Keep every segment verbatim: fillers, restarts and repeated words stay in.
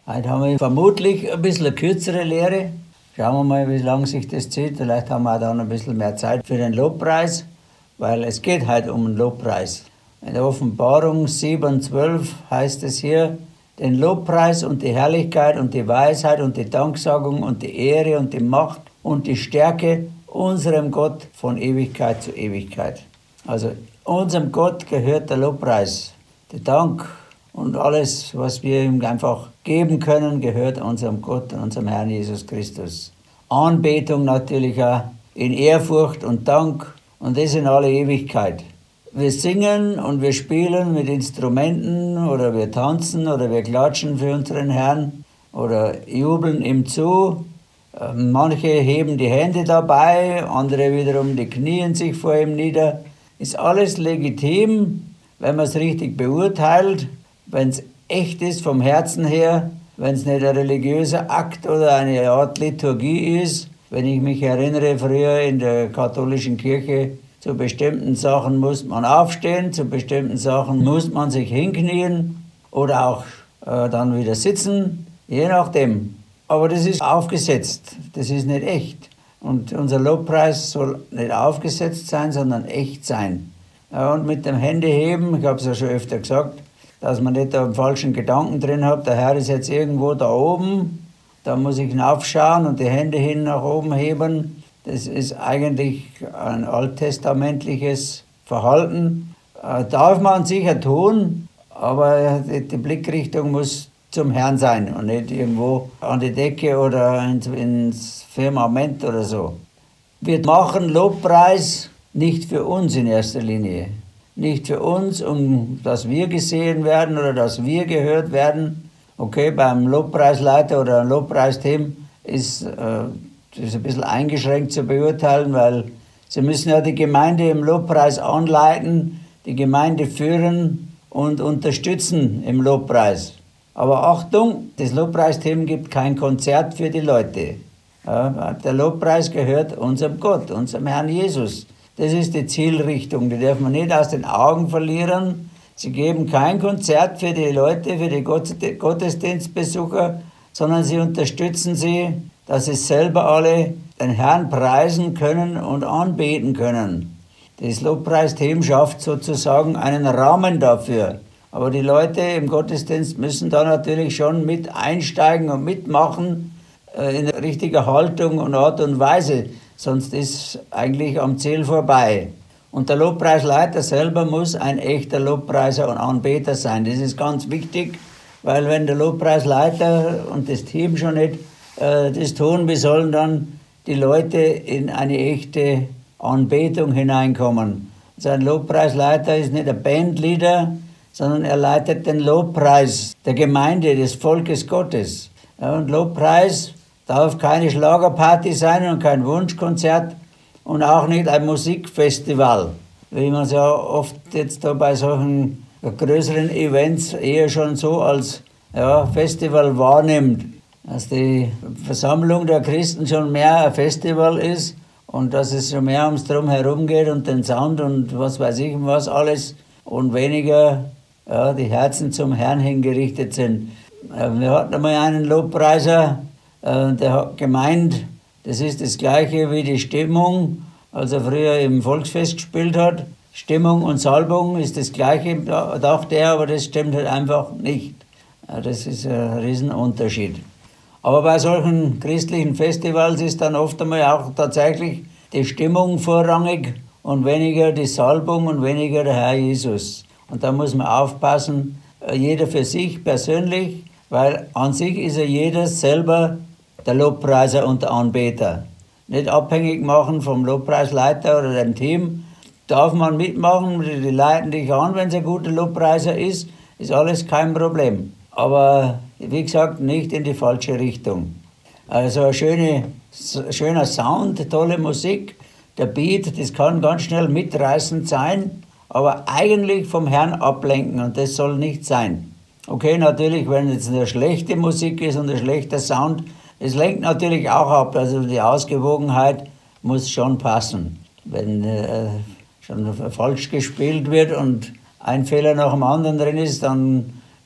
Heute haben wir vermutlich ein bisschen eine kürzere Lehre. Schauen wir mal, wie lange sich das zieht. Vielleicht haben wir auch dann ein bisschen mehr Zeit für den Lobpreis, weil es geht heute um den Lobpreis. In der Offenbarung sieben, zwölf heißt es hier, den Lobpreis und die Herrlichkeit und die Weisheit und die Danksagung und die Ehre und die Macht und die Stärke unserem Gott von Ewigkeit zu Ewigkeit. Also unserem Gott gehört der Lobpreis, der Dank und alles, was wir ihm einfach geben können, gehört unserem Gott und unserem Herrn Jesus Christus. Anbetung natürlich auch in Ehrfurcht und Dank und das in alle Ewigkeit. Wir singen und wir spielen mit Instrumenten oder wir tanzen oder wir klatschen für unseren Herrn oder jubeln ihm zu. Manche heben die Hände dabei, andere wiederum, die knien sich vor ihm nieder. Ist alles legitim, wenn man es richtig beurteilt, wenn es echt ist vom Herzen her, wenn es nicht ein religiöser Akt oder eine Art Liturgie ist. Wenn ich mich erinnere, früher in der katholischen Kirche, zu bestimmten Sachen muss man aufstehen, zu bestimmten Sachen muss man sich hinknien oder auch äh, dann wieder sitzen, je nachdem. Aber das ist aufgesetzt, das ist nicht echt. Und unser Lobpreis soll nicht aufgesetzt sein, sondern echt sein. Ja, und mit dem Händeheben, ich habe es ja schon öfter gesagt, dass man nicht da einen falschen Gedanken drin hat, der Herr ist jetzt irgendwo da oben, da muss ich hinaufschauen und die Hände hin nach oben heben. Das ist eigentlich ein alttestamentliches Verhalten. Äh, darf man sicher tun, aber die, die Blickrichtung muss zum Herrn sein und nicht irgendwo an die Decke oder ins, ins Firmament oder so. Wir machen Lobpreis nicht für uns in erster Linie. Nicht für uns, um dass wir gesehen werden oder dass wir gehört werden. Okay, beim Lobpreisleiter oder einem Lobpreisteam ist äh, das ist ein bisschen eingeschränkt zu beurteilen, weil sie müssen ja die Gemeinde im Lobpreis anleiten, die Gemeinde führen und unterstützen im Lobpreis. Aber Achtung, das Lobpreisteam gibt kein Konzert für die Leute. Ja, der Lobpreis gehört unserem Gott, unserem Herrn Jesus. Das ist die Zielrichtung, die darf man nicht aus den Augen verlieren. Sie geben kein Konzert für die Leute, für die Gottesdienstbesucher, sondern sie unterstützen sie, dass sie selber alle den Herrn preisen können und anbeten können. Das Lobpreisteam schafft sozusagen einen Rahmen dafür. Aber die Leute im Gottesdienst müssen da natürlich schon mit einsteigen und mitmachen äh, in richtiger Haltung und Art und Weise. Sonst ist eigentlich am Ziel vorbei. Und der Lobpreisleiter selber muss ein echter Lobpreiser und Anbeter sein. Das ist ganz wichtig, weil wenn der Lobpreisleiter und das Team schon nicht das tun, wie sollen dann die Leute in eine echte Anbetung hineinkommen. Sein Lobpreisleiter ist nicht ein Bandleader, sondern er leitet den Lobpreis der Gemeinde, des Volkes Gottes. Ja, und Lobpreis darf keine Schlagerparty sein und kein Wunschkonzert und auch nicht ein Musikfestival, wie man es ja oft jetzt da bei solchen größeren Events eher schon so als ja, Festival wahrnimmt. Dass die Versammlung der Christen schon mehr ein Festival ist und dass es schon mehr ums Drumherum geht und den Sound und was weiß ich was alles und weniger ja, die Herzen zum Herrn hingerichtet sind. Wir hatten einmal einen Lobpreiser, der hat gemeint, das ist das Gleiche wie die Stimmung, als er früher im Volksfest gespielt hat. Stimmung und Salbung ist das Gleiche, dachte er, aber das stimmt halt einfach nicht. Das ist ein Riesenunterschied. Aber bei solchen christlichen Festivals ist dann oft einmal auch tatsächlich die Stimmung vorrangig und weniger die Salbung und weniger der Herr Jesus. Und da muss man aufpassen, jeder für sich persönlich, weil an sich ist ja jeder selber der Lobpreiser und der Anbeter. Nicht abhängig machen vom Lobpreisleiter oder dem Team. Darf man mitmachen, die leiten dich an, wenn es ein guter Lobpreiser ist, ist alles kein Problem. Aber wie gesagt, nicht in die falsche Richtung. Also ein schöne, schöner Sound, tolle Musik, der Beat, das kann ganz schnell mitreißend sein, aber eigentlich vom Herrn ablenken und das soll nicht sein. Okay, natürlich, wenn jetzt eine schlechte Musik ist und ein schlechter Sound, es lenkt natürlich auch ab, also die Ausgewogenheit muss schon passen. Wenn äh, schon falsch gespielt wird und ein Fehler nach dem anderen drin ist, dann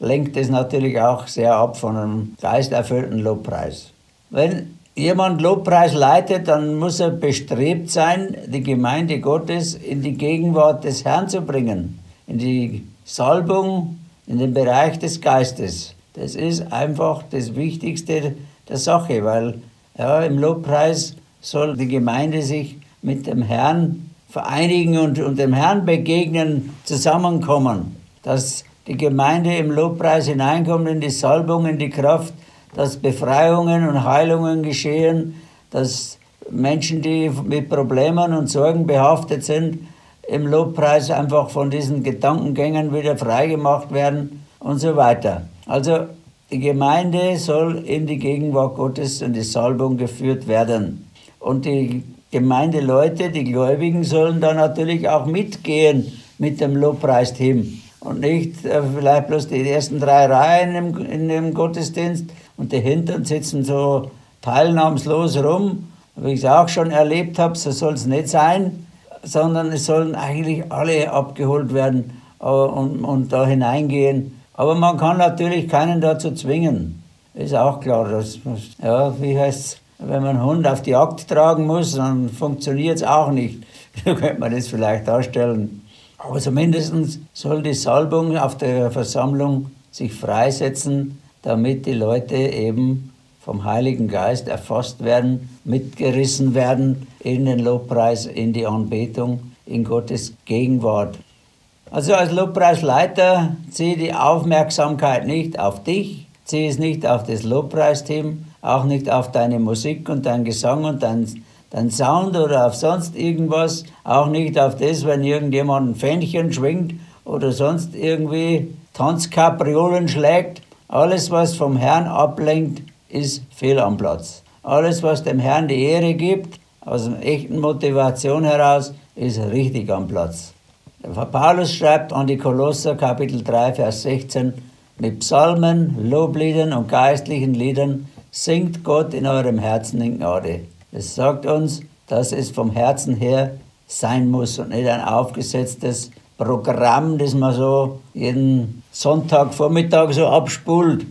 lenkt es natürlich auch sehr ab von einem geisterfüllten Lobpreis. Wenn jemand Lobpreis leitet, dann muss er bestrebt sein, die Gemeinde Gottes in die Gegenwart des Herrn zu bringen, in die Salbung, in den Bereich des Geistes. Das ist einfach das Wichtigste der Sache, weil ja, im Lobpreis soll die Gemeinde sich mit dem Herrn vereinigen und, und dem Herrn begegnen, zusammenkommen. Dass die Gemeinde im Lobpreis hineinkommt, in die Salbung, in die Kraft, dass Befreiungen und Heilungen geschehen, dass Menschen, die mit Problemen und Sorgen behaftet sind, im Lobpreis einfach von diesen Gedankengängen wieder freigemacht werden und so weiter. Also die Gemeinde soll in die Gegenwart Gottes und die Salbung geführt werden. Und die Gemeindeleute, die Gläubigen, sollen da natürlich auch mitgehen mit dem Lobpreisteam. Und nicht äh, vielleicht bloß die ersten drei Reihen im, in dem Gottesdienst und die Hintern sitzen so teilnahmslos rum. Wie ich es auch schon erlebt habe, so soll es nicht sein, sondern es sollen eigentlich alle abgeholt werden äh, und, und da hineingehen. Aber man kann natürlich keinen dazu zwingen. Ist auch klar. Dass, ja, wie heißt es, wenn man einen Hund auf die Jagd tragen muss, dann funktioniert es auch nicht. So könnte man das vielleicht darstellen. Aber zumindest soll die Salbung auf der Versammlung sich freisetzen, damit die Leute eben vom Heiligen Geist erfasst werden, mitgerissen werden in den Lobpreis, in die Anbetung, in Gottes Gegenwart. Also als Lobpreisleiter ziehe die Aufmerksamkeit nicht auf dich, ziehe es nicht auf das Lobpreisteam, auch nicht auf deine Musik und dein Gesang und dein, dein Sound oder auf sonst irgendwas, auch nicht auf das, wenn irgendjemand ein Fähnchen schwingt oder sonst irgendwie Tanzkapriolen schlägt. Alles, was vom Herrn ablenkt, ist fehl am Platz. Alles, was dem Herrn die Ehre gibt, aus einer echten Motivation heraus, ist richtig am Platz. Paulus schreibt an die Kolosser, Kapitel drei, Vers sechzehn, mit Psalmen, Lobliedern und geistlichen Liedern singt Gott in eurem Herzen in Gnade. Es sagt uns, dass es vom Herzen her sein muss und nicht ein aufgesetztes Programm, das man so jeden Sonntagvormittag so abspult.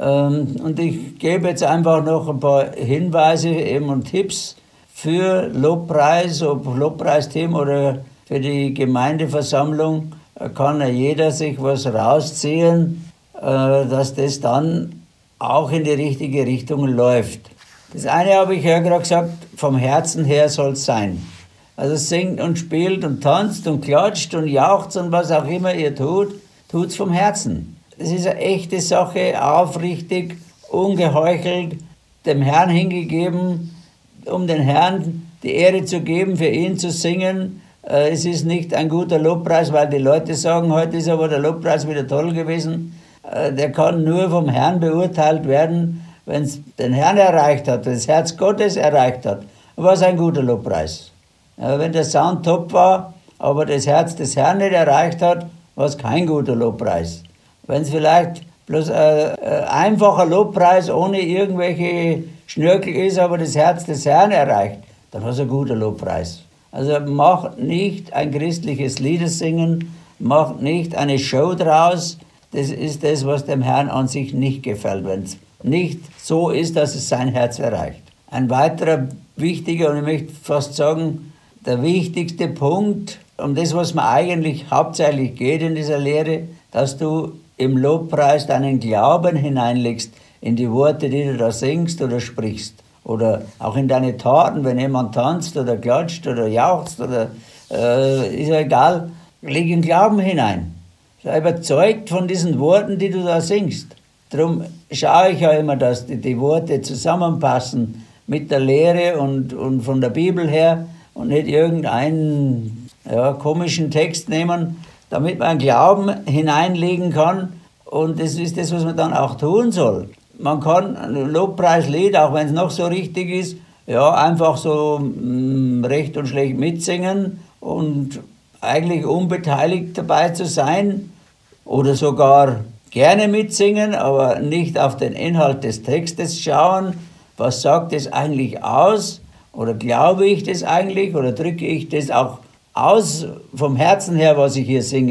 Und ich gebe jetzt einfach noch ein paar Hinweise eben und Tipps für Lobpreis, ob Lobpreisteam oder für die Gemeindeversammlung, kann ja jeder sich was rausziehen, dass das dann auch in die richtige Richtung läuft. Das eine habe ich ja gerade gesagt, vom Herzen her soll es sein. Also singt und spielt und tanzt und klatscht und jauchzt und was auch immer ihr tut, tut's vom Herzen. Das ist eine echte Sache, aufrichtig, ungeheuchelt, dem Herrn hingegeben, um den Herrn die Ehre zu geben, für ihn zu singen. Es ist nicht ein guter Lobpreis, weil die Leute sagen, heute ist aber der Lobpreis wieder toll gewesen. Der kann nur vom Herrn beurteilt werden, wenn es den Herrn erreicht hat, wenn das Herz Gottes erreicht hat. War es ein guter Lobpreis. Wenn der Sound top war, aber das Herz des Herrn nicht erreicht hat, war es kein guter Lobpreis. Wenn es vielleicht bloß ein einfacher Lobpreis ohne irgendwelche Schnörkel ist, aber das Herz des Herrn erreicht, dann war es ein guter Lobpreis. Also macht nicht ein christliches Liedersingen, macht nicht eine Show draus. Das ist das, was dem Herrn an sich nicht gefällt, wenn es nicht so ist, dass es sein Herz erreicht. Ein weiterer wichtiger, und ich möchte fast sagen, der wichtigste Punkt, um das, was mir eigentlich hauptsächlich geht in dieser Lehre, dass du im Lobpreis deinen Glauben hineinlegst in die Worte, die du da singst oder sprichst. Oder auch in deine Taten, wenn jemand tanzt oder klatscht oder jauchzt, oder äh, ist ja egal, leg den Glauben hinein. Sei überzeugt von diesen Worten, die du da singst. Darum schaue ich ja immer, dass die, die Worte zusammenpassen mit der Lehre und, und von der Bibel her und nicht irgendeinen ja, komischen Text nehmen, damit man Glauben hineinlegen kann. Und das ist das, was man dann auch tun soll. Man kann ein Lobpreislied, auch wenn es noch so richtig ist, ja, einfach so mh, recht und schlecht mitsingen und eigentlich unbeteiligt dabei zu sein oder sogar gerne mitsingen, aber nicht auf den Inhalt des Textes schauen. Was sagt es eigentlich aus? Oder glaube ich das eigentlich? Oder drücke ich das auch aus vom Herzen her, was ich hier singe?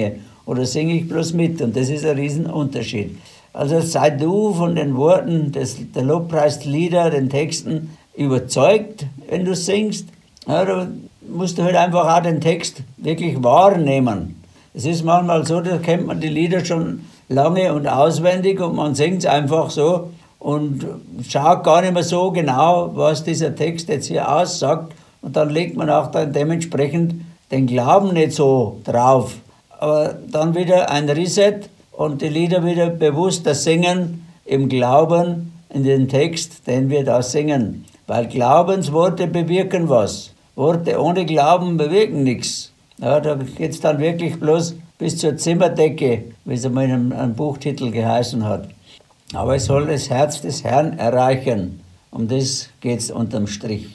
oder singe ich bloß mit? Und das ist ein Riesenunterschied. Also sei du von den Worten des, der Lobpreislieder, den Texten überzeugt, wenn du singst. Ja, da musst du halt einfach auch den Text wirklich wahrnehmen. Es ist manchmal so, da kennt man die Lieder schon lange und auswendig und man singt es einfach so und schaut gar nicht mehr so genau, was dieser Text jetzt hier aussagt. Und dann legt man auch dann dementsprechend den Glauben nicht so drauf. Aber dann wieder ein Reset und die Lieder wieder bewusster singen im Glauben in den Text, den wir da singen. Weil Glaubensworte bewirken was. Worte ohne Glauben bewirken nichts. Ja, da geht es dann wirklich bloß bis zur Zimmerdecke, wie es einmal in einem, einem Buchtitel geheißen hat. Aber es soll das Herz des Herrn erreichen. Um das geht es unterm Strich.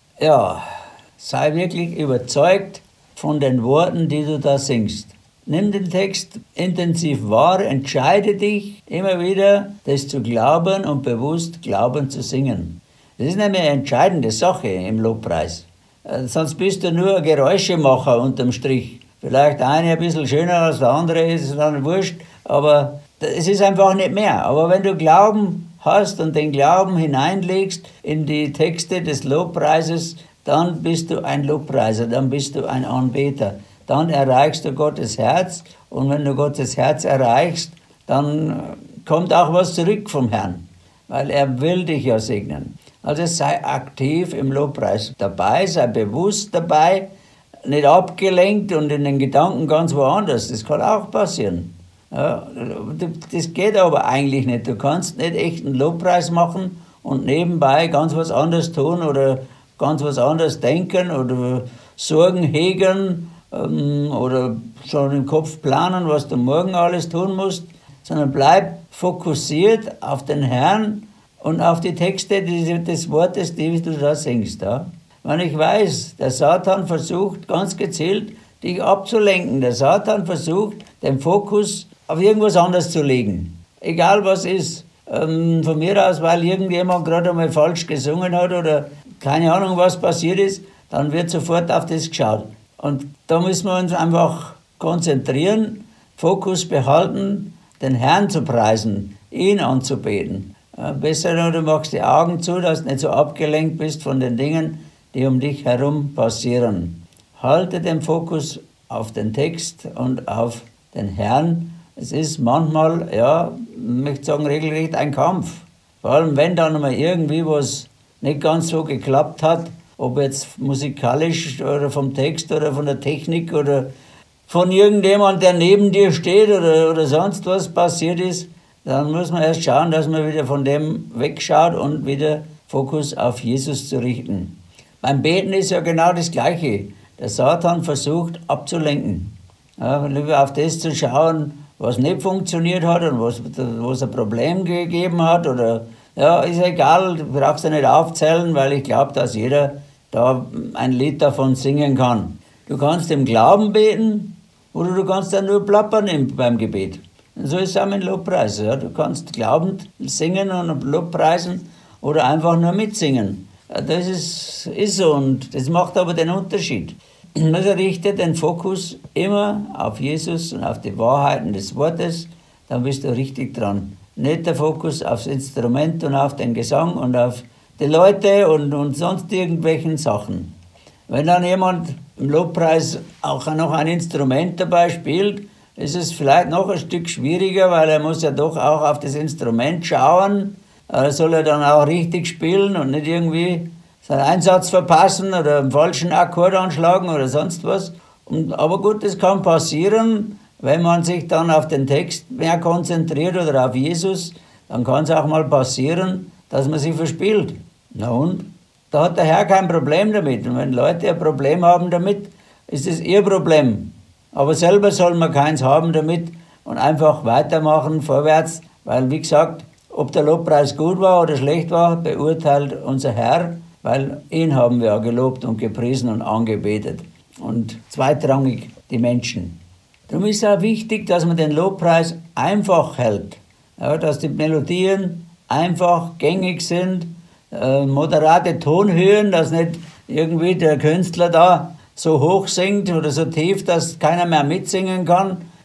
Ja, sei wirklich überzeugt von den Worten, die du da singst. Nimm den Text intensiv wahr, entscheide dich immer wieder, das zu glauben und bewusst glauben zu singen. Das ist nämlich eine entscheidende Sache im Lobpreis. Sonst bist du nur ein Geräuschemacher unterm Strich. Vielleicht eine ein bisschen schöner als der andere, ist dann wurscht, aber es ist einfach nicht mehr. Aber wenn du Glauben hast und den Glauben hineinlegst in die Texte des Lobpreises, dann bist du ein Lobpreiser, dann bist du ein Anbeter. Dann erreichst du Gottes Herz und wenn du Gottes Herz erreichst, dann kommt auch was zurück vom Herrn, weil er will dich ja segnen. Also sei aktiv im Lobpreis dabei, sei bewusst dabei, nicht abgelenkt und in den Gedanken ganz woanders. Das kann auch passieren. Ja, das geht aber eigentlich nicht. Du kannst nicht echt einen Lobpreis machen und nebenbei ganz was anderes tun oder ganz was anderes denken oder Sorgen hegen ähm, oder schon im Kopf planen, was du morgen alles tun musst, sondern bleib fokussiert auf den Herrn und auf die Texte des Wortes, die du da singst. Ja? Wenn ich weiß, der Satan versucht ganz gezielt, dich abzulenken. Der Satan versucht, den Fokus auf irgendwas anderes zu legen. Egal was ist. Ähm, von mir aus, weil irgendjemand gerade einmal falsch gesungen hat oder keine Ahnung, was passiert ist, dann wird sofort auf das geschaut. Und da müssen wir uns einfach konzentrieren, Fokus behalten, den Herrn zu preisen, ihn anzubeten. Äh, besser noch, du machst die Augen zu, dass du nicht so abgelenkt bist von den Dingen, die um dich herum passieren. Halte den Fokus auf den Text und auf den Herrn. Es ist manchmal, ja, ich möchte sagen, regelrecht ein Kampf. Vor allem, wenn dann mal irgendwie was nicht ganz so geklappt hat, ob jetzt musikalisch oder vom Text oder von der Technik oder von irgendjemand, der neben dir steht oder, oder sonst was passiert ist, dann muss man erst schauen, dass man wieder von dem wegschaut und wieder Fokus auf Jesus zu richten. Beim Beten ist ja genau das Gleiche. Der Satan versucht abzulenken. Ja, lieber auf das zu schauen, was nicht funktioniert hat und was, was ein Problem gegeben hat. Oder, ja, ist egal, du brauchst ja nicht aufzählen, weil ich glaube, dass jeder da ein Lied davon singen kann. Du kannst im Glauben beten oder du kannst dann nur plappern im, beim Gebet. Und so ist es auch mit Lobpreis. Ja. Du kannst glaubend singen und Lobpreisen oder einfach nur mitsingen. Das ist, ist so und das macht aber den Unterschied. Also richte den Fokus immer auf Jesus und auf die Wahrheiten des Wortes, dann bist du richtig dran. Nicht der Fokus aufs Instrument und auf den Gesang und auf die Leute und, und sonst irgendwelchen Sachen. Wenn dann jemand im Lobpreis auch noch ein Instrument dabei spielt, ist es vielleicht noch ein Stück schwieriger, weil er muss ja doch auch auf das Instrument schauen. Da soll er dann auch richtig spielen und nicht irgendwie seinen Einsatz verpassen oder einen falschen Akkord anschlagen oder sonst was. Und, aber gut, das kann passieren, wenn man sich dann auf den Text mehr konzentriert oder auf Jesus, dann kann es auch mal passieren, dass man sich verspielt. Na und? Da hat der Herr kein Problem damit. Und wenn Leute ein Problem haben damit, ist es ihr Problem. Aber selber soll man keins haben damit und einfach weitermachen, vorwärts, weil, wie gesagt, ob der Lobpreis gut war oder schlecht war, beurteilt unser Herr, weil ihn haben wir ja gelobt und gepriesen und angebetet. Und zweitrangig die Menschen. Darum ist es auch wichtig, dass man den Lobpreis einfach hält. Ja, dass die Melodien einfach gängig sind, äh, moderate Tonhöhen, dass nicht irgendwie der Künstler da so hoch singt oder so tief, dass keiner mehr mitsingen kann.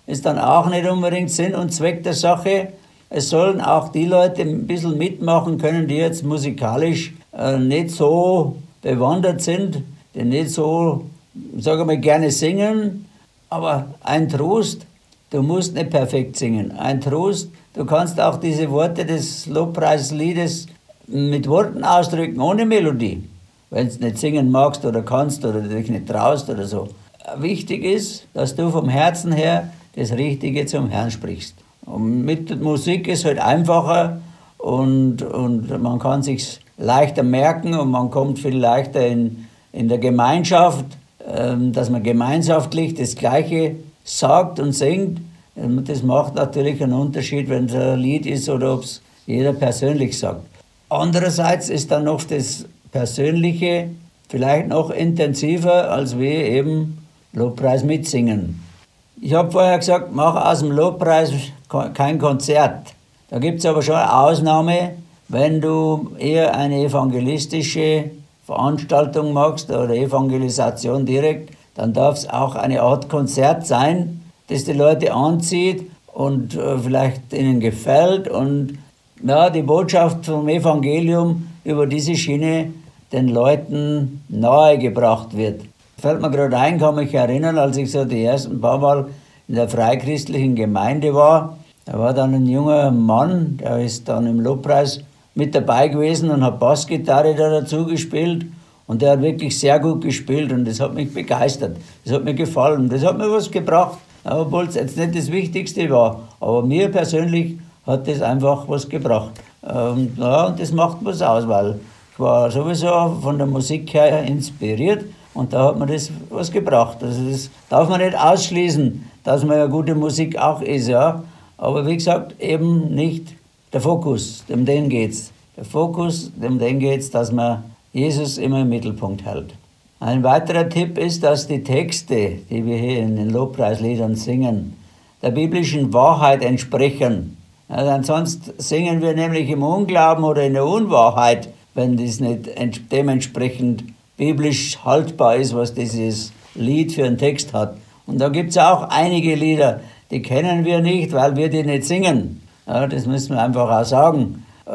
ist dann auch nicht unbedingt Sinn und Zweck der Sache. Es sollen auch die Leute ein bisschen mitmachen können, die jetzt musikalisch äh, nicht so bewandert sind, die nicht so, sagen wir mal, gerne singen. Aber ein Trost, du musst nicht perfekt singen. Ein Trost, du kannst auch diese Worte des Lobpreisliedes mit Worten ausdrücken, ohne Melodie. Wenn du nicht singen magst oder kannst oder dich nicht traust oder so. Wichtig ist, dass du vom Herzen her das Richtige zum Herrn sprichst. Und mit Musik ist es halt einfacher und, und man kann sich leichter merken und man kommt viel leichter in, in der Gemeinschaft, ähm, dass man gemeinschaftlich das Gleiche sagt und singt. Und das macht natürlich einen Unterschied, wenn es ein Lied ist oder ob es jeder persönlich sagt. Andererseits ist dann noch das Persönliche vielleicht noch intensiver, als wir eben Lobpreis mitsingen. Ich habe vorher gesagt, mach aus dem Lobpreis kein Konzert. Da gibt es aber schon eine Ausnahme, wenn du eher eine evangelistische Veranstaltung machst oder Evangelisation direkt, dann darf es auch eine Art Konzert sein, das die Leute anzieht und äh, vielleicht ihnen gefällt und ja, die Botschaft vom Evangelium über diese Schiene den Leuten nahegebracht wird. Fällt mir gerade ein, kann mich erinnern, als ich so die ersten paar Mal in der freichristlichen Gemeinde war, da war dann ein junger Mann, der ist dann im Lobpreis mit dabei gewesen und hat Bassgitarre da dazu gespielt und der hat wirklich sehr gut gespielt und das hat mich begeistert, das hat mir gefallen, das hat mir was gebracht, obwohl es jetzt nicht das Wichtigste war, aber mir persönlich hat das einfach was gebracht. Und, ja, und das macht was aus, weil ich war sowieso von der Musik her inspiriert und da hat mir das was gebracht. Also das darf man nicht ausschließen, dass man ja gute Musik auch ist, ja. Aber wie gesagt, eben nicht der Fokus, um den geht's. Der Fokus, um den geht's, dass man Jesus immer im Mittelpunkt hält. Ein weiterer Tipp ist, dass die Texte, die wir hier in den Lobpreisliedern singen, der biblischen Wahrheit entsprechen. Also ansonsten singen wir nämlich im Unglauben oder in der Unwahrheit, wenn das nicht dementsprechend biblisch haltbar ist, was dieses Lied für einen Text hat. Und da gibt es auch einige Lieder, die kennen wir nicht, weil wir die nicht singen. Ja, das müssen wir einfach auch sagen. Äh,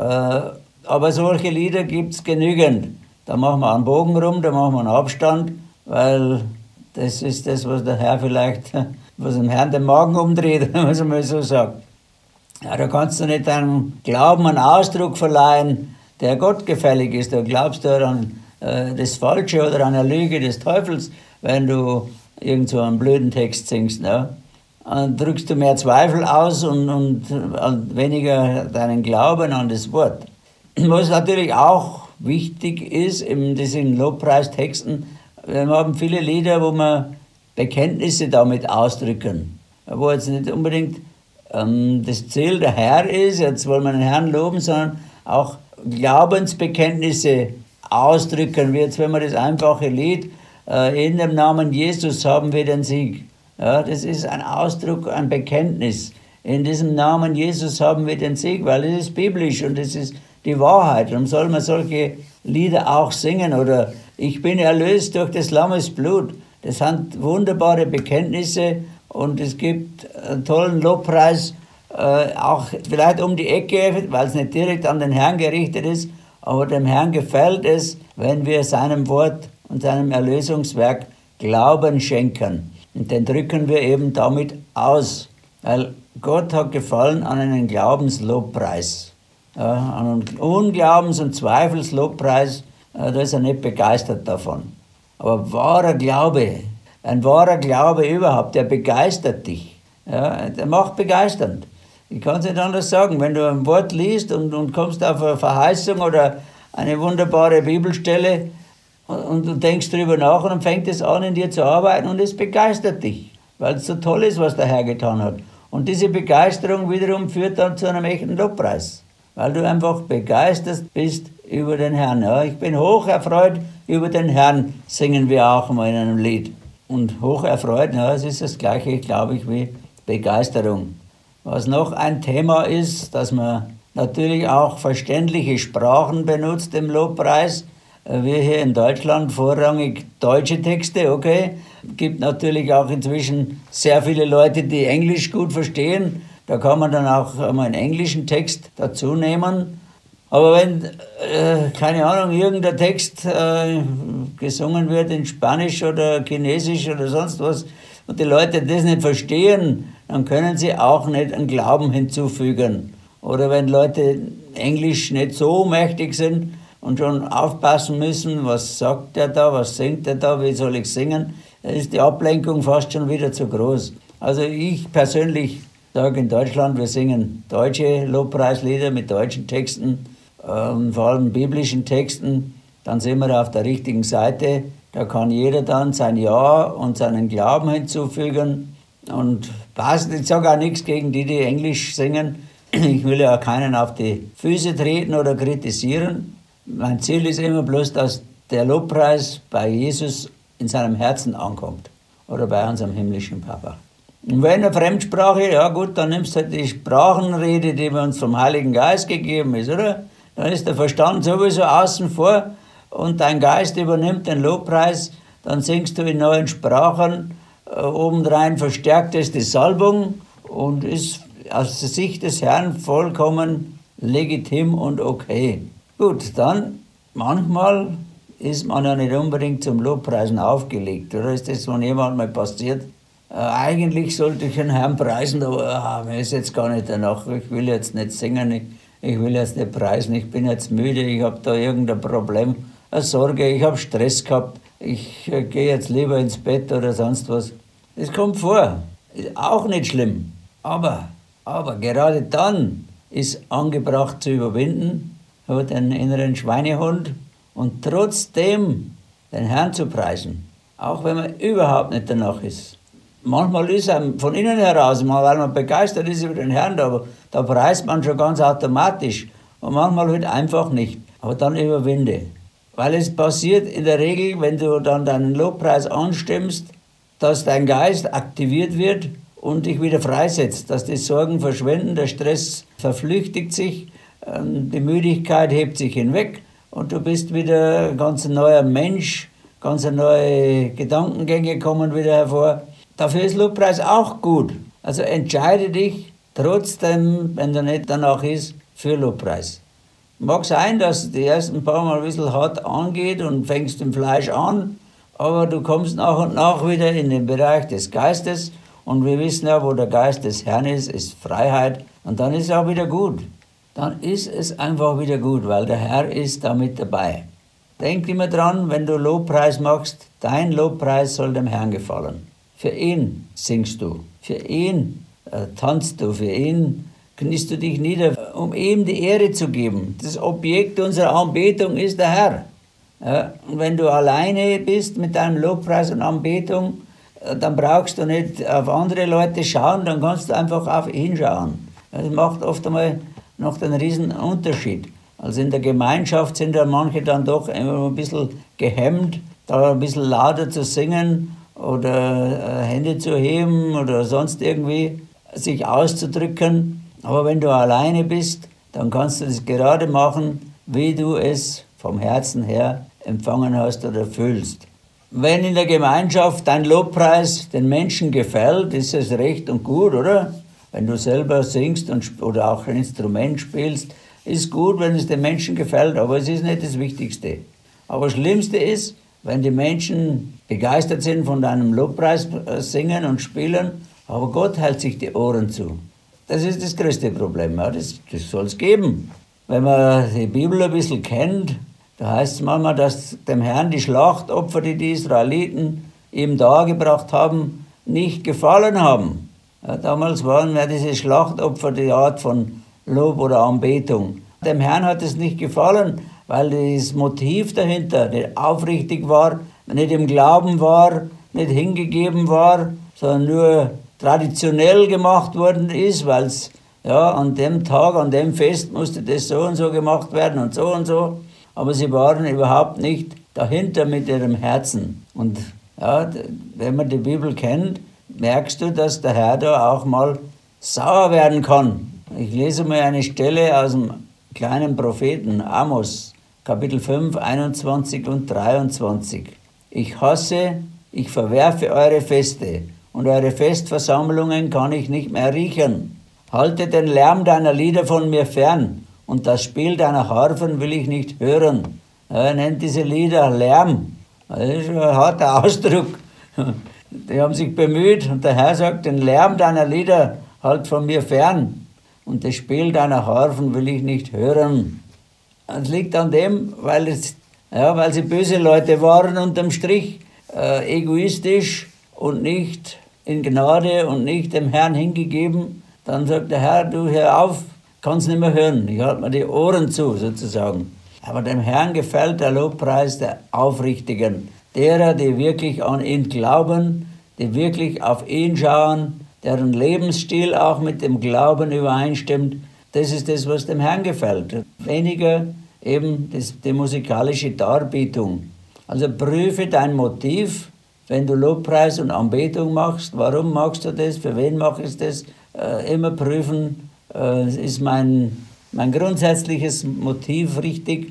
aber solche Lieder gibt es genügend. Da machen wir einen Bogen rum, da machen wir einen Abstand, weil das ist das, was der Herr vielleicht, was dem Herrn den Magen umdreht, wenn man es mal so sagt. Ja, da kannst du nicht deinem Glauben einen Ausdruck verleihen, der Gott gefällig ist. Da glaubst du an äh, das Falsche oder an eine Lüge des Teufels, wenn du irgend so einen blöden Text singst. Ne? Dann drückst du mehr Zweifel aus und, und, und weniger deinen Glauben an das Wort. Was natürlich auch wichtig ist in diesen Lobpreistexten, wir haben viele Lieder, wo wir Bekenntnisse damit ausdrücken, wo jetzt nicht unbedingt ähm, das Ziel der Herr ist, jetzt wollen wir den Herrn loben, sondern auch Glaubensbekenntnisse ausdrücken, wie jetzt wenn wir das einfache Lied äh, in dem Namen Jesus haben wir den Sieg. Ja, das ist ein Ausdruck, ein Bekenntnis. In diesem Namen Jesus haben wir den Sieg, weil es ist biblisch und es ist die Wahrheit. Darum soll man solche Lieder auch singen. Oder ich bin erlöst durch des Lammes Blut. Das sind wunderbare Bekenntnisse und es gibt einen tollen Lobpreis, äh, auch vielleicht um die Ecke, weil es nicht direkt an den Herrn gerichtet ist, aber dem Herrn gefällt es, wenn wir seinem Wort und seinem Erlösungswerk Glauben schenken. Und den drücken wir eben damit aus, weil Gott hat gefallen an einen Glaubenslobpreis. Ja, an einen Unglaubens- und Zweifelslobpreis, ja, da ist er nicht begeistert davon. Aber wahrer Glaube, ein wahrer Glaube überhaupt, der begeistert dich. Ja, der macht begeisternd. Ich kann es nicht anders sagen. Wenn du ein Wort liest und, und kommst auf eine Verheißung oder eine wunderbare Bibelstelle und, und du denkst drüber nach und dann fängt es an, in dir zu arbeiten und es begeistert dich, weil es so toll ist, was der Herr getan hat. Und diese Begeisterung wiederum führt dann zu einem echten Lobpreis, weil du einfach begeistert bist über den Herrn. Ja, ich bin hoch erfreut über den Herrn, singen wir auch mal in einem Lied. Und hoch erfreut, ja, es ist das Gleiche, glaube ich, wie Begeisterung. Was noch ein Thema ist, dass man natürlich auch verständliche Sprachen benutzt im Lobpreis. Wir hier in Deutschland vorrangig deutsche Texte, okay. Es gibt natürlich auch inzwischen sehr viele Leute, die Englisch gut verstehen. Da kann man dann auch mal einen englischen Text dazu nehmen. Aber wenn, äh, keine Ahnung, irgendein Text äh, gesungen wird in Spanisch oder Chinesisch oder sonst was und die Leute das nicht verstehen, dann können sie auch nicht einen Glauben hinzufügen. Oder wenn Leute Englisch nicht so mächtig sind und schon aufpassen müssen, was sagt der da, was singt der da, wie soll ich singen, dann ist die Ablenkung fast schon wieder zu groß. Also ich persönlich sage in Deutschland, wir singen deutsche Lobpreislieder mit deutschen Texten, ähm, vor allem biblischen Texten, dann sind wir auf der richtigen Seite. Da kann jeder dann sein Ja und seinen Glauben hinzufügen. Und passt, ich sage auch nichts gegen die, die Englisch singen. Ich will ja keinen auf die Füße treten oder kritisieren. Mein Ziel ist immer bloß, dass der Lobpreis bei Jesus in seinem Herzen ankommt. Oder bei unserem himmlischen Papa. Und wenn eine Fremdsprache, ja gut, dann nimmst du halt die Sprachenrede, die uns vom Heiligen Geist gegeben ist, oder? Dann ist der Verstand sowieso außen vor und dein Geist übernimmt den Lobpreis, dann singst du in neuen Sprachen, äh, obendrein verstärkt es die Salbung und ist aus der Sicht des Herrn vollkommen legitim und okay. Gut, dann manchmal ist man ja nicht unbedingt zum Lobpreisen aufgelegt, oder ist das von jemandem mal passiert? Äh, eigentlich sollte ich den Herrn preisen, aber ah, mir ist jetzt gar nicht danach, ich will jetzt nicht singen, ich, ich will jetzt nicht preisen, ich bin jetzt müde, ich habe da irgendein Problem, eine Sorge, ich habe Stress gehabt, ich äh, gehe jetzt lieber ins Bett oder sonst was. Das kommt vor, ist auch nicht schlimm, aber, aber gerade dann ist angebracht zu überwinden, hat einen inneren Schweinehund und trotzdem den Herrn zu preisen, auch wenn man überhaupt nicht danach ist. Manchmal ist einem von innen heraus, weil man begeistert ist über den Herrn, da, da preist man schon ganz automatisch. Und manchmal halt einfach nicht. Aber dann überwinde. Weil es passiert in der Regel, wenn du dann deinen Lobpreis anstimmst, dass dein Geist aktiviert wird und dich wieder freisetzt. Dass die Sorgen verschwinden, der Stress verflüchtigt sich, die Müdigkeit hebt sich hinweg und du bist wieder ein ganz neuer Mensch, ganz neue Gedankengänge kommen wieder hervor. Dafür ist Lobpreis auch gut. Also entscheide dich trotzdem, wenn du nicht danach ist, für Lobpreis. Mag sein, dass die ersten paar Mal ein bisschen hart angeht und fängst im Fleisch an, aber du kommst nach und nach wieder in den Bereich des Geistes und wir wissen ja, wo der Geist des Herrn ist, ist Freiheit und dann ist es auch wieder gut. Dann ist es einfach wieder gut, weil der Herr ist damit dabei. Denk immer dran, wenn du Lobpreis machst, dein Lobpreis soll dem Herrn gefallen. Für ihn singst du, für ihn äh, tanzt du, für ihn kniest du dich nieder, um ihm die Ehre zu geben. Das Objekt unserer Anbetung ist der Herr. Ja, und wenn du alleine bist mit deinem Lobpreis und Anbetung, äh, dann brauchst du nicht auf andere Leute schauen, dann kannst du einfach auf ihn schauen. Das macht oft einmal noch den riesen Unterschied. Also in der Gemeinschaft sind ja manche dann doch immer ein bisschen gehemmt, da ein bisschen lauter zu singen, oder äh, Hände zu heben oder sonst irgendwie sich auszudrücken. Aber wenn du alleine bist, dann kannst du das gerade machen, wie du es vom Herzen her empfangen hast oder fühlst. Wenn in der Gemeinschaft dein Lobpreis den Menschen gefällt, ist es recht und gut, oder? Wenn du selber singst und, oder auch ein Instrument spielst, ist gut, wenn es den Menschen gefällt, aber es ist nicht das Wichtigste. Aber das Schlimmste ist, wenn die Menschen begeistert sind von deinem Lobpreis singen und spielen, aber Gott hält sich die Ohren zu. Das ist das größte Problem. Ja, das das soll es geben. Wenn man die Bibel ein bisschen kennt, da heißt es manchmal, dass dem Herrn die Schlachtopfer, die die Israeliten ihm dargebracht haben, nicht gefallen haben. Ja, damals waren ja diese Schlachtopfer die Art von Lob oder Anbetung. Dem Herrn hat es nicht gefallen, weil das Motiv dahinter nicht aufrichtig war, nicht im Glauben war, nicht hingegeben war, sondern nur traditionell gemacht worden ist, weil es ja, an dem Tag, an dem Fest musste das so und so gemacht werden und so und so. Aber sie waren überhaupt nicht dahinter mit ihrem Herzen. Und ja, wenn man die Bibel kennt, merkst du, dass der Herr da auch mal sauer werden kann. Ich lese mal eine Stelle aus dem kleinen Propheten Amos, Kapitel fünf, einundzwanzig und dreiundzwanzig. Ich hasse, ich verwerfe eure Feste, und eure Festversammlungen kann ich nicht mehr riechen. Halte den Lärm deiner Lieder von mir fern, und das Spiel deiner Harfen will ich nicht hören. Er nennt diese Lieder Lärm. Das ist ein harter Ausdruck. Die haben sich bemüht, und der Herr sagt, den Lärm deiner Lieder halt von mir fern, und das Spiel deiner Harfen will ich nicht hören. Das liegt an dem, weil, es, ja, weil sie böse Leute waren unterm Strich, äh, egoistisch und nicht in Gnade und nicht dem Herrn hingegeben. Dann sagt der Herr, du hör auf, kannst nicht mehr hören. Ich halte mir die Ohren zu, sozusagen. Aber dem Herrn gefällt der Lobpreis der Aufrichtigen, derer, die wirklich an ihn glauben, die wirklich auf ihn schauen, deren Lebensstil auch mit dem Glauben übereinstimmt. Das ist das, was dem Herrn gefällt. Weniger eben das, die musikalische Darbietung. Also prüfe dein Motiv, wenn du Lobpreis und Anbetung machst. Warum machst du das? Für wen machst du das? Äh, immer prüfen, äh, ist mein, mein grundsätzliches Motiv richtig?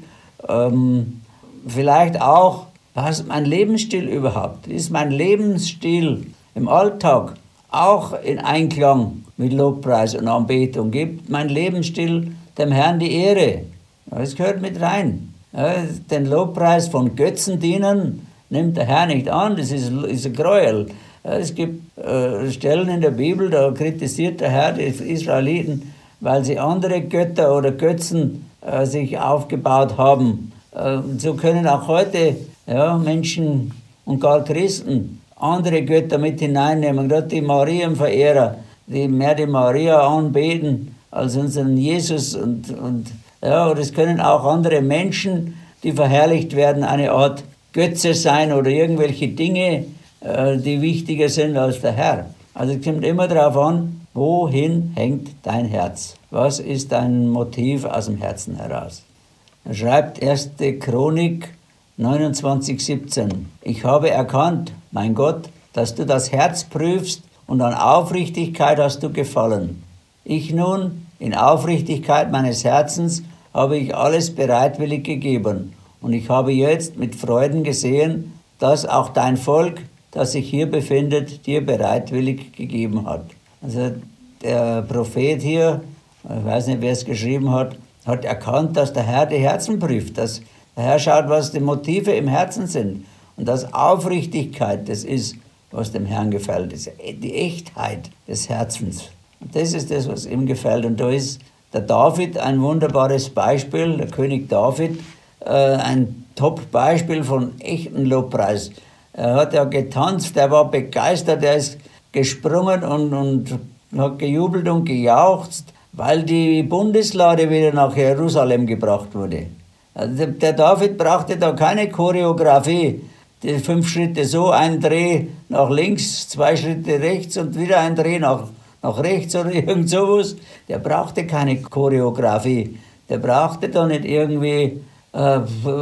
Ähm, vielleicht auch, passt mein Lebensstil überhaupt? Ist mein Lebensstil im Alltag auch in Einklang mit Lobpreis und Anbetung? Gibt mein Lebensstil dem Herrn die Ehre? Das gehört mit rein. Ja, den Lobpreis von Götzendienern nimmt der Herr nicht an, das ist, ist ein Gräuel. Ja, es gibt äh, Stellen in der Bibel, da kritisiert der Herr die Israeliten, weil sie andere Götter oder Götzen äh, sich aufgebaut haben. Äh, so können auch heute ja, Menschen und gar Christen andere Götter mit hineinnehmen, gerade die Marienverehrer, die mehr die Maria anbeten als unseren Jesus. Und, und ja, oder es können auch andere Menschen, die verherrlicht werden, eine Art Götze sein oder irgendwelche Dinge, äh, die wichtiger sind als der Herr. Also es kommt immer darauf an, wohin hängt dein Herz? Was ist dein Motiv aus dem Herzen heraus? Er schreibt erste Chronik neunundzwanzig, siebzehn. Ich habe erkannt, mein Gott, dass du das Herz prüfst, und an Aufrichtigkeit hast du gefallen. Ich nun, in Aufrichtigkeit meines Herzens, habe ich alles bereitwillig gegeben. Und ich habe jetzt mit Freuden gesehen, dass auch dein Volk, das sich hier befindet, dir bereitwillig gegeben hat. Also der Prophet hier, ich weiß nicht, wer es geschrieben hat, hat erkannt, dass der Herr die Herzen prüft, dass der Herr schaut, was die Motive im Herzen sind. Und dass Aufrichtigkeit das ist, was dem Herrn gefällt, das ist die Echtheit des Herzens. Und das ist das, was ihm gefällt. Und da ist der David ein wunderbares Beispiel, der König David, äh, ein Top-Beispiel von echten Lobpreis. Er hat ja getanzt, er war begeistert, er ist gesprungen und, und hat gejubelt und gejauchzt, weil die Bundeslade wieder nach Jerusalem gebracht wurde. Also der, der David brauchte da keine Choreografie. Die fünf Schritte so, ein Dreh nach links, zwei Schritte rechts und wieder ein Dreh nach, nach rechts oder irgend sowas. Der brauchte keine Choreografie. Der brauchte da nicht irgendwie, äh,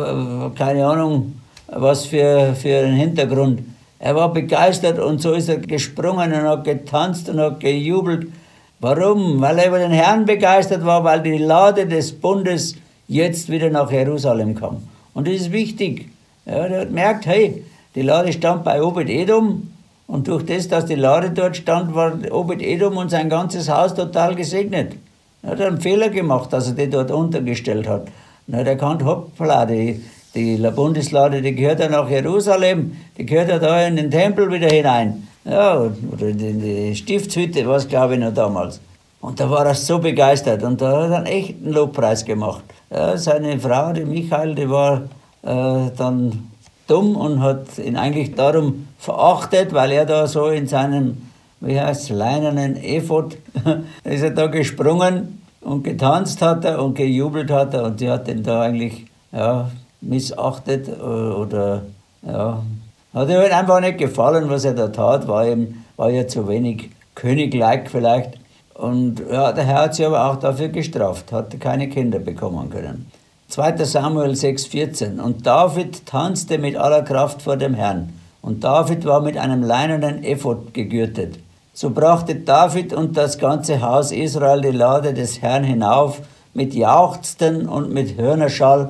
keine Ahnung, was für, für einen Hintergrund. Er war begeistert und so ist er gesprungen und hat getanzt und hat gejubelt. Warum? Weil er über den Herrn begeistert war, weil die Lade des Bundes jetzt wieder nach Jerusalem kam. Und das ist wichtig. Ja, der hat gemerkt, hey, die Lade stand bei Obed-Edom und durch das, dass die Lade dort stand, war Obed-Edom und sein ganzes Haus total gesegnet. Er hat einen Fehler gemacht, dass er die dort untergestellt hat. Er hat erkannt, hoppla, die, die Bundeslade, die gehört ja nach Jerusalem, die gehört ja da in den Tempel wieder hinein. Ja, oder in die Stiftshütte, was glaube ich noch damals. Und da war er so begeistert und da hat er einen echten Lobpreis gemacht. Ja, seine Frau, die Michael, die war äh, dann dumm und hat ihn eigentlich darum verachtet, weil er da so in seinem, wie heißt es, leinenen Ephod, ist er da gesprungen und getanzt hat er und gejubelt hat er und sie hat ihn da eigentlich ja, missachtet oder ja, hat ihr halt einfach nicht gefallen, was er da tat, war ihm war ja zu wenig königlich vielleicht. Und ja, der Herr hat sie aber auch dafür gestraft, hat keine Kinder bekommen können. zweiter Samuel sechs, vierzehn. Und David tanzte mit aller Kraft vor dem Herrn. Und David war mit einem leinenen Ephod gegürtet. So brachte David und das ganze Haus Israel die Lade des Herrn hinauf mit Jauchzen und mit Hörnerschall.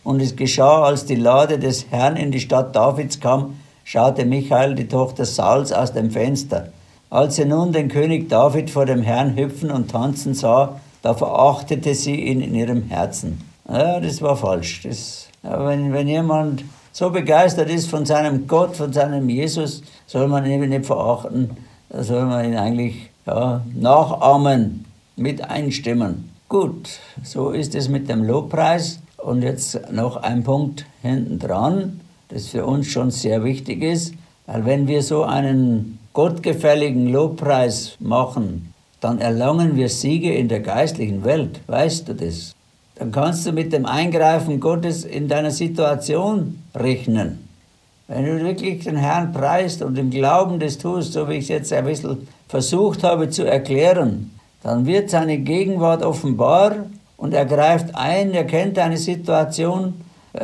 Und es geschah, als die Lade des Herrn in die Stadt Davids kam, schaute Michael, die Tochter Sauls, aus dem Fenster. Als sie nun den König David vor dem Herrn hüpfen und tanzen sah, da verachtete sie ihn in ihrem Herzen. Ja, das war falsch. Das, ja, wenn, wenn jemand so begeistert ist von seinem Gott, von seinem Jesus, soll man ihn nicht verachten, da soll man ihn eigentlich ja, nachahmen, mit einstimmen. Gut, so ist es mit dem Lobpreis. Und jetzt noch ein Punkt hinten dran, das für uns schon sehr wichtig ist, weil wenn wir so einen gottgefälligen Lobpreis machen, dann erlangen wir Siege in der geistlichen Welt. Weißt du das? Dann kannst du mit dem Eingreifen Gottes in deiner Situation rechnen. Wenn du wirklich den Herrn preist und im Glauben das tust, so wie ich es jetzt ein bisschen versucht habe zu erklären, dann wird seine Gegenwart offenbar und er greift ein, er kennt deine Situation,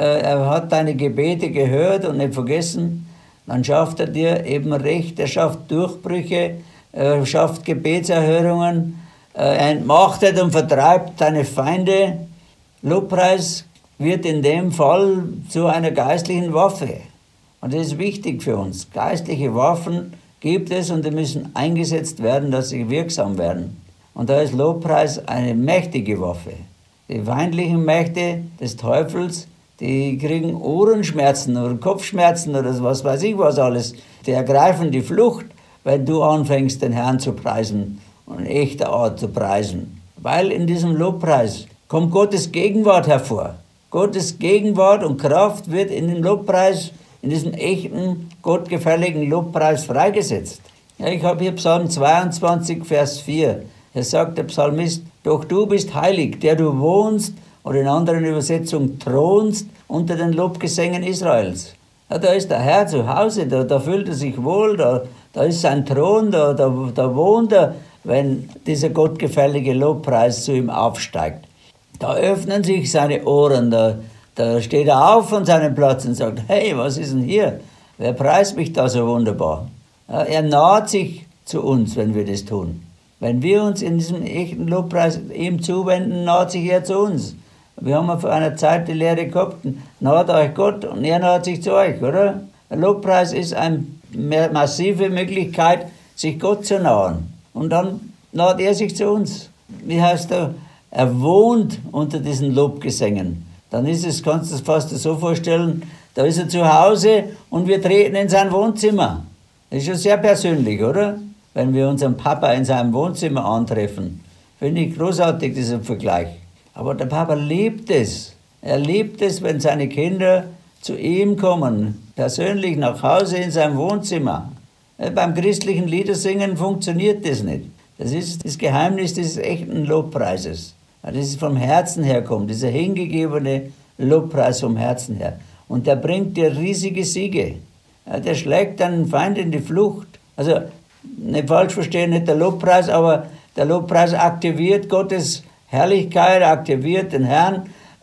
er hat deine Gebete gehört und nicht vergessen, dann schafft er dir eben Recht, er schafft Durchbrüche, er schafft Gebetserhörungen, er entmachtet und vertreibt deine Feinde. Lobpreis wird in dem Fall zu einer geistlichen Waffe. Und das ist wichtig für uns. Geistliche Waffen gibt es und die müssen eingesetzt werden, dass sie wirksam werden. Und da ist Lobpreis eine mächtige Waffe. Die feindlichen Mächte des Teufels, die kriegen Ohrenschmerzen oder Kopfschmerzen oder was weiß ich was alles. Die ergreifen die Flucht, wenn du anfängst, den Herrn zu preisen und in echter Art zu preisen. Weil in diesem Lobpreis kommt Gottes Gegenwart hervor. Gottes Gegenwart und Kraft wird in dem Lobpreis, in diesem echten, gottgefälligen Lobpreis freigesetzt. Ja, ich habe hier Psalm zweiundzwanzig, Vers vier. Hier sagt der Psalmist, doch du bist heilig, der du wohnst, oder in anderen Übersetzungen thronst, unter den Lobgesängen Israels. Ja, da ist der Herr zu Hause, da, da fühlt er sich wohl, da, da ist sein Thron, da, da, da wohnt er, wenn dieser gottgefällige Lobpreis zu ihm aufsteigt. Da öffnen sich seine Ohren, da, da steht er auf von seinem Platz und sagt, hey, was ist denn hier? Wer preist mich da so wunderbar? Ja, er naht sich zu uns, wenn wir das tun. Wenn wir uns in diesem echten Lobpreis ihm zuwenden, naht sich er zu uns. Wir haben vor einer Zeit die Lehre gehabt, naht euch Gott und er naht sich zu euch, oder? Der Lobpreis ist eine massive Möglichkeit, sich Gott zu nahen. Und dann naht er sich zu uns. Wie heißt er? Er wohnt unter diesen Lobgesängen. Dann ist es, kannst du es fast so vorstellen, da ist er zu Hause und wir treten in sein Wohnzimmer. Das ist schon sehr persönlich, oder? Wenn wir unseren Papa in seinem Wohnzimmer antreffen. Finde ich großartig, dieser Vergleich. Aber der Papa liebt es. Er liebt es, wenn seine Kinder zu ihm kommen, persönlich nach Hause in sein Wohnzimmer. Beim christlichen Liedersingen funktioniert das nicht. Das ist das Geheimnis des echten Lobpreises. Das ist vom Herzen herkommt, dieser hingegebene Lobpreis vom Herzen her. Und der bringt dir riesige Siege. Der schlägt deinen Feind in die Flucht. Also, nicht falsch verstehen, nicht der Lobpreis, aber der Lobpreis aktiviert Gottes Herrlichkeit, aktiviert den Herrn,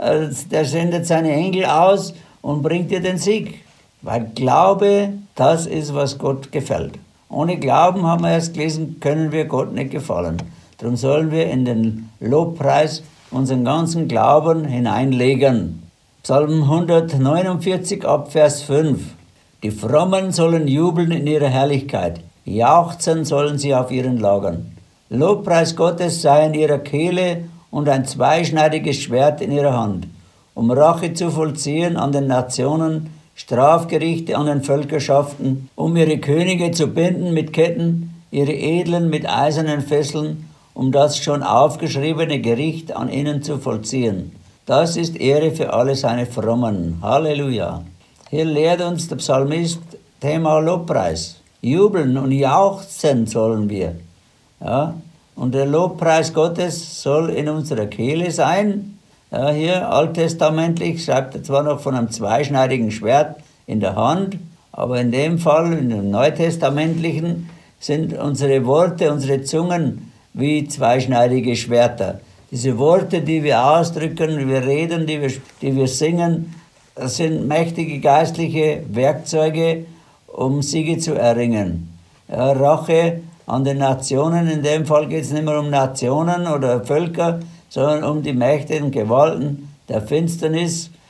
der sendet seine Engel aus und bringt dir den Sieg. Weil Glaube, das ist, was Gott gefällt. Ohne Glauben, haben wir erst gelesen, können wir Gott nicht gefallen. Darum sollen wir in den Lobpreis unseren ganzen Glauben hineinlegen. Psalm hundertneunundvierzig, ab Vers fünf. Die Frommen sollen jubeln in ihrer Herrlichkeit, jauchzen sollen sie auf ihren Lagern. Lobpreis Gottes sei in ihrer Kehle und ein zweischneidiges Schwert in ihrer Hand, um Rache zu vollziehen an den Nationen, Strafgerichte an den Völkerschaften, um ihre Könige zu binden mit Ketten, ihre Edlen mit eisernen Fesseln, um das schon aufgeschriebene Gericht an ihnen zu vollziehen. Das ist Ehre für alle seine Frommen. Halleluja. Hier lehrt uns der Psalmist Thema Lobpreis. Jubeln und jauchzen sollen wir. Ja? Und der Lobpreis Gottes soll in unserer Kehle sein. Ja, hier alttestamentlich schreibt er zwar noch von einem zweischneidigen Schwert in der Hand, aber in dem Fall, in dem neutestamentlichen, sind unsere Worte, unsere Zungen wie zweischneidige Schwerter. Diese Worte, die wir ausdrücken, die wir reden, die wir, die wir singen, das sind mächtige geistliche Werkzeuge, um Siege zu erringen. Ja, Rache an den Nationen, in dem Fall geht es nicht mehr um Nationen oder Völker, sondern um die Mächte und Gewalten der Finsternis,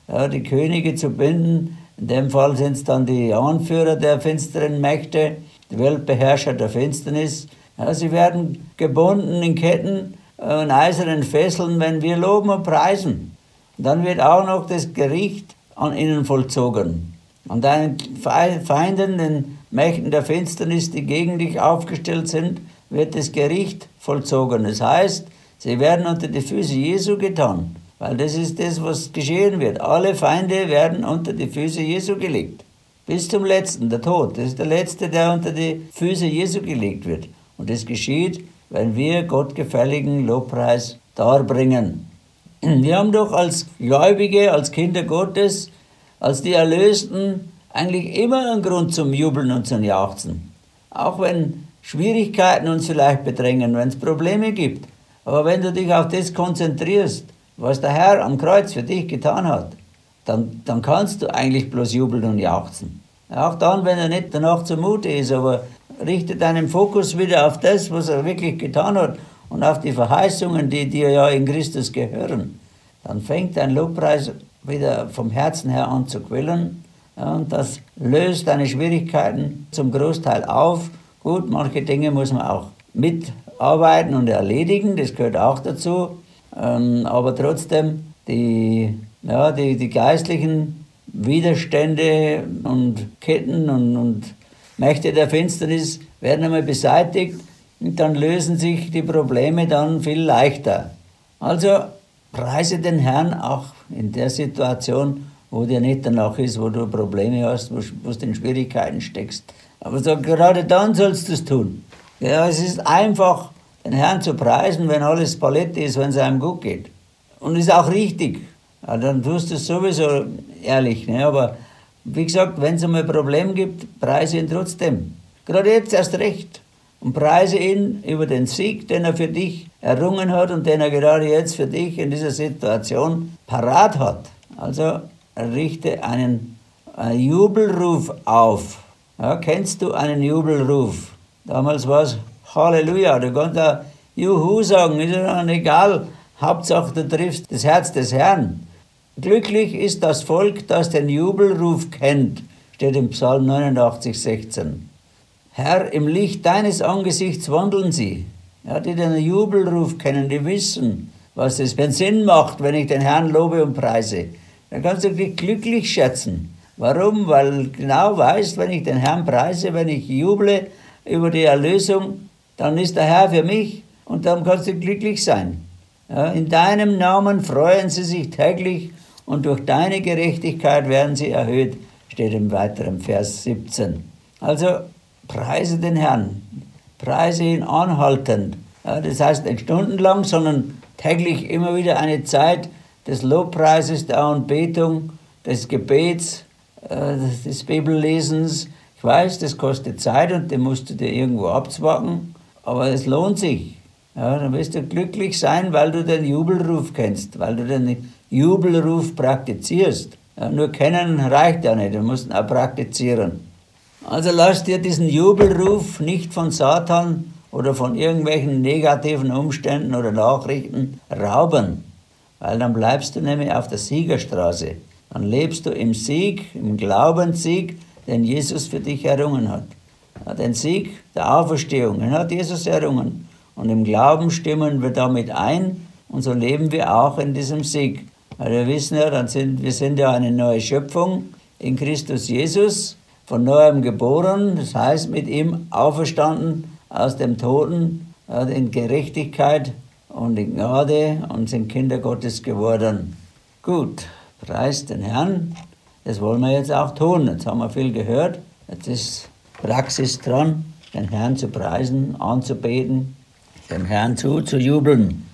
ja, die Könige zu binden. In dem Fall sind es dann die Anführer der finsteren Mächte, die Weltbeherrscher der Finsternis. Ja, sie werden gebunden in Ketten und eisernen Fesseln, wenn wir loben und preisen. Und dann wird auch noch das Gericht an ihnen vollzogen. An deinen Feinden, den Mächten der Finsternis, die gegen dich aufgestellt sind, wird das Gericht vollzogen. Das heißt, sie werden unter die Füße Jesu getan, weil das ist das, was geschehen wird. Alle Feinde werden unter die Füße Jesu gelegt. Bis zum Letzten, der Tod. Das ist der Letzte, der unter die Füße Jesu gelegt wird. Und das geschieht, wenn wir gottgefälligen Lobpreis darbringen. Wir haben doch als Gläubige, als Kinder Gottes, als die Erlösten, eigentlich immer einen Grund zum Jubeln und zum Jauchzen. Auch wenn Schwierigkeiten uns vielleicht bedrängen, wenn es Probleme gibt. Aber wenn du dich auf das konzentrierst, was der Herr am Kreuz für dich getan hat, dann, dann kannst du eigentlich bloß jubeln und jauchzen. Auch dann, wenn er nicht danach zumute ist, aber richte deinen Fokus wieder auf das, was er wirklich getan hat und auf die Verheißungen, die dir ja in Christus gehören. Dann fängt dein Lobpreis wieder vom Herzen her an zu quellen. Ja, und das löst deine Schwierigkeiten zum Großteil auf. Gut, manche Dinge muss man auch mitarbeiten und erledigen, das gehört auch dazu. Ähm, aber trotzdem, die, ja, die, die geistlichen Widerstände und Ketten und, und Mächte der Finsternis werden einmal beseitigt und dann lösen sich die Probleme dann viel leichter. Also preise den Herrn auch in der Situation, wo dir nicht danach ist, wo du Probleme hast, wo, wo du in Schwierigkeiten steckst. Aber so, gerade dann sollst du es tun. Ja, es ist einfach, den Herrn zu preisen, wenn alles Paletti ist, wenn es einem gut geht. Und ist auch richtig. Ja, dann tust du es sowieso ehrlich. Ne? Aber wie gesagt, wenn es einmal ein Problem gibt, preise ihn trotzdem. Gerade jetzt erst recht. Und preise ihn über den Sieg, den er für dich errungen hat und den er gerade jetzt für dich in dieser Situation parat hat. Also richte einen, einen Jubelruf auf. Ja, kennst du einen Jubelruf? Damals war es Halleluja, du kannst auch Juhu sagen, ist ja dann egal. Hauptsache du triffst das Herz des Herrn. Glücklich ist das Volk, das den Jubelruf kennt, steht im Psalm neunundachtzig, sechzehn. Herr, im Licht deines Angesichts wandeln sie. Ja, die den Jubelruf kennen, die wissen, was es für einen Sinn macht, wenn ich den Herrn lobe und preise. Dann kannst du dich glücklich schätzen. Warum? Weil du genau weißt, wenn ich den Herrn preise, wenn ich juble über die Erlösung, dann ist der Herr für mich und dann kannst du glücklich sein. Ja, in deinem Namen freuen sie sich täglich und durch deine Gerechtigkeit werden sie erhöht, steht im weiteren Vers siebzehn. Also preise den Herrn, preise ihn anhaltend. Ja, das heißt nicht stundenlang, sondern täglich immer wieder eine Zeit des Lobpreises, der Anbetung, des Gebets, äh, des Bibellesens. Ich weiß, das kostet Zeit und die musst du dir irgendwo abzwacken, aber es lohnt sich. Ja, dann wirst du glücklich sein, weil du den Jubelruf kennst, weil du den Jubelruf praktizierst. Ja, nur kennen reicht ja nicht, du musst ihn auch praktizieren. Also lass dir diesen Jubelruf nicht von Satan oder von irgendwelchen negativen Umständen oder Nachrichten rauben, weil dann bleibst du nämlich auf der Siegerstraße. Dann lebst du im Sieg, im Glaubenssieg, den Jesus für dich errungen hat. Ja, den Sieg der Auferstehung, den hat Jesus errungen. Und im Glauben stimmen wir damit ein und so leben wir auch in diesem Sieg. Weil wir wissen ja, dann sind, wir sind ja eine neue Schöpfung in Christus Jesus, von neuem geboren, das heißt mit ihm auferstanden aus dem Toten, in Gerechtigkeit und in Gnade und sind Kinder Gottes geworden. Gut, preist den Herrn, das wollen wir jetzt auch tun. Jetzt haben wir viel gehört, jetzt ist Praxis dran, den Herrn zu preisen, anzubeten, dem Herrn zuzujubeln.